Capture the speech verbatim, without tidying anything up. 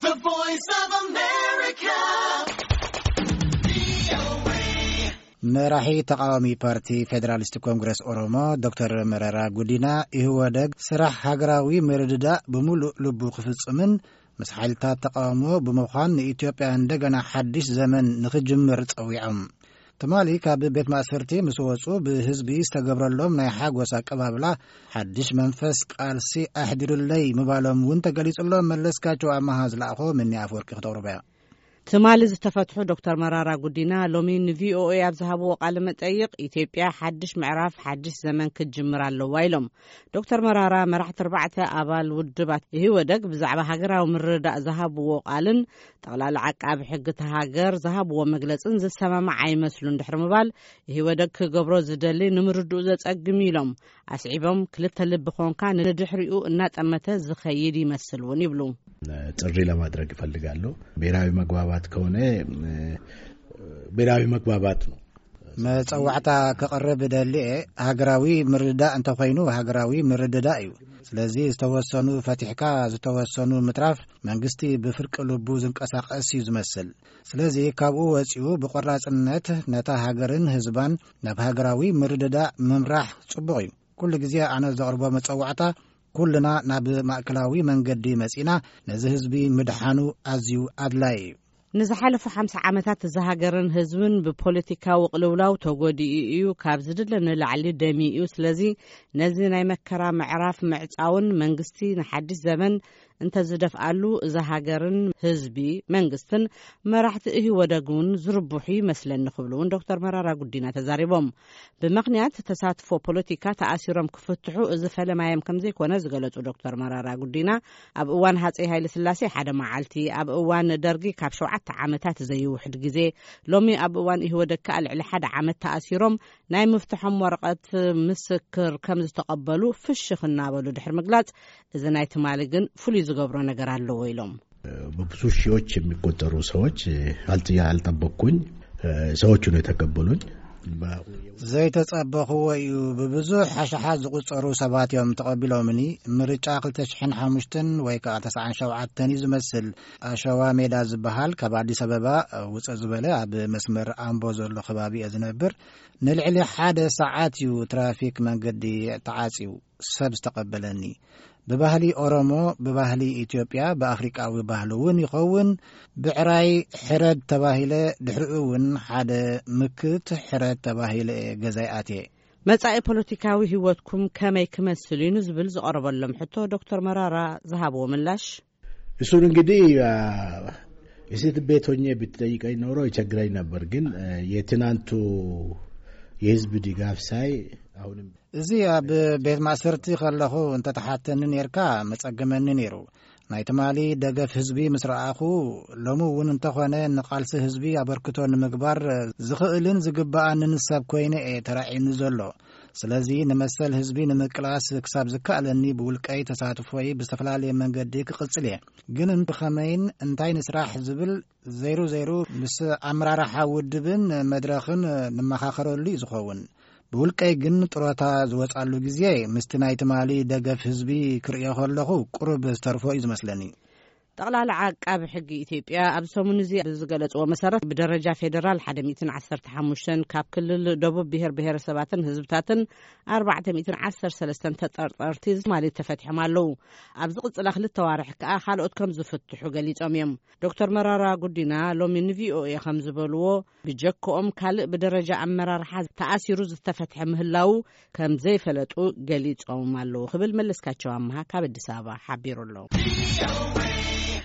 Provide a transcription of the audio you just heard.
The Voice of America. መራሒ ተቃዋሚ ፓርቲ ፌደራሊስት ኮንግረስ ኦሮሞ ዶክተር መረራ ጉዲና ይህወደግ ስራሕ ሃገራዊ መረድዳ በሙሉ ልቡ ክፍጽምን ምስ ሓይልታት ተቃውሞ ብምዃን ኢትዮጵያ እንደገና ሓድሽ ዘመን ንኽጅምር ጸዊዖም ተማሊ ካብ ቤት ማእሰርቲ ምስ ወጹ ብህዝቢ ዝተገብረሎም ናይ ሓጎስ አቀባብላ ሓድሽ መንፈስ ቃልሲ ኣሕዲሩለይ ምባሎም እውን ተገሊጹሎም መለስካቸው ኣማሃ ዝለኣኾ ምኒ ኣፈወርቂ ክተቅርበያ ትማሊ ዝተፈትሑ ዶክተር መራራ ጉዲና ሎሚ ንቪኦኤ ኣብዝሃብዎ ቃለ መጠይቅ ኢትዮጵያ ሓድሽ ምዕራፍ ሓድሽ ዘመን ክጅምር ኣለዋ ኢሎም ዶክተር መራራ መራሕቲ ኣርባዕተ ኣባል ውድባት ይህወደግ ብዛዕባ ሃገራዊ ምርዳእ ዝሃብዎ ቃልን ጠቕላላ ዓቃቢ ሕጊ ሃገር ዝሃብዎ መግለጽን ዝሰማማዕ ኣይመስሉን ድሕሪ ምባል ይህወደግ ክገብሮ ዝደሊ ንምርድኡ ዘጸግም ኢሎም ኣስዒቦም ክልተ ልቢ ኮንካ ንድሕሪኡ እናጠመተ ዝኸይድ ይመስል እውን ይብሉ ጥሪ ለማድረግ ይፈልጋሉ ብሔራዊ መግባባት ከሆነ ብሔራዊ መግባባት ነው መጽዋዕታ ከቀረበ ደሊ ሃገራዊ ምርዳእ እንተ ኮይኑ ሃገራዊ ምርዳእ እዩ ስለዚህ ዝተወሰኑ ፈቲሕካ ዝተወሰኑ ምትራፍ መንግስቲ ብፍርቅ ልቡ ዝንቀሳቀስ እዩ ዝመስል ስለዚህ ካብኡ ወፂኡ ብቆራጽነት ነታ ሃገርን ህዝባን ናብ ሃገራዊ ምርዳእ ምምራሕ ጽቡቕ እዩ ኩሉ ግዜ ኣነ ዘቅርቦ መጽዋዕታ ኩልና ናብ ማእከላዊ መንገዲ መጺና ነዚ ህዝቢ ምድሓኑ ኣዝዩ ኣድላይ ንዝሓለፉ ሓምሳ ዓመታት ዝሃገርን ህዝብን ብፖለቲካዊ ቅልውላው ተጎዲኡ እዩ ካብ ዝድለ ንላዕሊ ደሚኡ ስለዚ ነዚ ናይ መከራ ምዕራፍ ምዕጻውን መንግስቲ ንሓድሽ ዘመን እንተ ዝደፍኣሉ ዝሃገርን ህዝቢ መንግስትን መራሕቲ ይህወደጉን ዝርቡሑ ይመስለኒ ክብሉን ዶክተር መራራ ጉዲና ተዛሪቦም ብምክንያት ተሳትፎ ፖለቲካ ተኣሲሮም ክፍትሑ እዚ ፈለማዮም ከም ዘይኮነ ዝገለጹ ዶክተር መራራ ጉዲና ኣብ እዋን ሃጸይ ሃይለ ስላሴ ሓደ መዓልቲ ኣብ እዋን ደርጊ ካብ ሸውዓተ ዓመታት ዘይውሕድ ግዜ ሎሚ ኣብ እዋን ይህወደግ ከዓ ልዕሊ ሓደ ዓመት ተኣሲሮም ናይ ምፍትሖም ወረቐት ምስክር ከም ዝተቀበሉ ፍሽኽ እናበሉ ድሕሪ ምግላጽ እዚ ናይ ትማሊ ግን ፍሉይ ዝገብሮ ነገር አለው ወይሎም በብዙ ሺዎች የሚቆጠሩ ሰዎች አልጥያ አልጠበቁኝ ሰዎቹ ነው የተቀበሉኝ ዘይተጸበኹ ወይ በብዙ ሓሻሓት ዝቁጸሩ ሰባት እዮም ተቀቢሎምኒ ምርጫ ሁለት ሺህ ወሓሙሽተ ወይ ከዓ ተስዓን ሸውዓተ ዝመስል አሸዋ ሜዳ ዝበሃል ካብ አዲስ አበባ ውጽእ ዝበለ ኣብ መስመር ኣምቦ ዘሎ ከባቢ ዝነብር ንልዕሊ ሓደ ሰዓት ዩ ትራፊክ መንገዲ ተዓጽዩ ሰብ ዝተቀበለኒ በባህሊ ኦሮሞ በባህሊ ኢትዮጵያ በአፍሪካዊ ባህሉውን ይኸውን ብዕራይ ሕረድ ተባሂለ ድሕሪውን ሓደ ምክት ሕረድ ተባሂለ ገዛይአቴ መጻኢ ፖለቲካዊ ህይወትኩም ከመይ ክመስል እዩ ዝብል ዝቀረበሎም ሕቶ ዶክተር መራራ ዝሃብዎ ምላሽ እሱን እንግዲህ የሴት ቤት ሆኜ ብትጠይቀኝ ኖሮ ይቸግረኝ ነበር ግን የትናንቱ የህዝብ ድጋፍ ሳይ አሁንም እዚ ኣብ ቤት ማእሰርቲ ከለኹ እንተ ተሓተኒ ነርካ መጸገመኒ ነይሩ ናይ ተማሊ ደገፍ ህዝቢ ምስራኣኹ ሎሙ እውን እንተኾነ ንቃልሲ ህዝቢ ኣበርክቶ ንምግባር ዝኽእልን ዝግባኣንን ሰብ ኮይነ ተራዒኑ ዘሎ ስለዚ ንመሰል ህዝቢ ንምቅላስ ክሳብ ዝካኣለኒ ብውልቀይ ተሳትፎይ ብዝተፈላለየ መንገዲ ክቅጽል እየ ግን ብኸመይን እንታይ ንስራሕ ዝብል ዘይሩ ዘይሩ ምስ ኣመራርሓ ውድብን መድረኽን ንመኻኸረሉ ዝኸውን ብውልቀይ ግን ጥሮታ ዝወጻሉ ጊዜ ምስቲ ናይ ትማሊ ደገፍ ህዝቢ ክርእዮ ከለኹ ቁርብ ዝተርፎ እዩ ዝመስለኒ ጠቕላላ ዓቃቢ ሕጊ ኢትዮጵያ ኣብ ሰሙን እዚ ዝገለጽዎ መሰረት ብደረጃ ፌደራል one hundred fifteen ካብ ክልል ደቡብ ብሔር ብሔረሰባትን ህዝብታትን four hundred thirteen ተጠርጠርቲ ማለት ተፈትሖም ኣለዉ ኣብ ዝቕጽላ ክልተ ዋርሕ ከዓ ካልኦት ከም ዝፍትሑ ገሊጾም እዮም ዶክተር መራራ ጉዲና ሎሚ ንቪኦኤ ከም ዝበልዎ ብጀክኦም ካልእ ብደረጃ ኣመራርሓ ተኣሲሩ ዝተፈትሐ ምህላው ከም ዘይፈለጡ ገሊጾም ኣለዉ ክብል መለስካቸው ኣምሃ ካብ አዲስ አበባ ሓቢሩሎ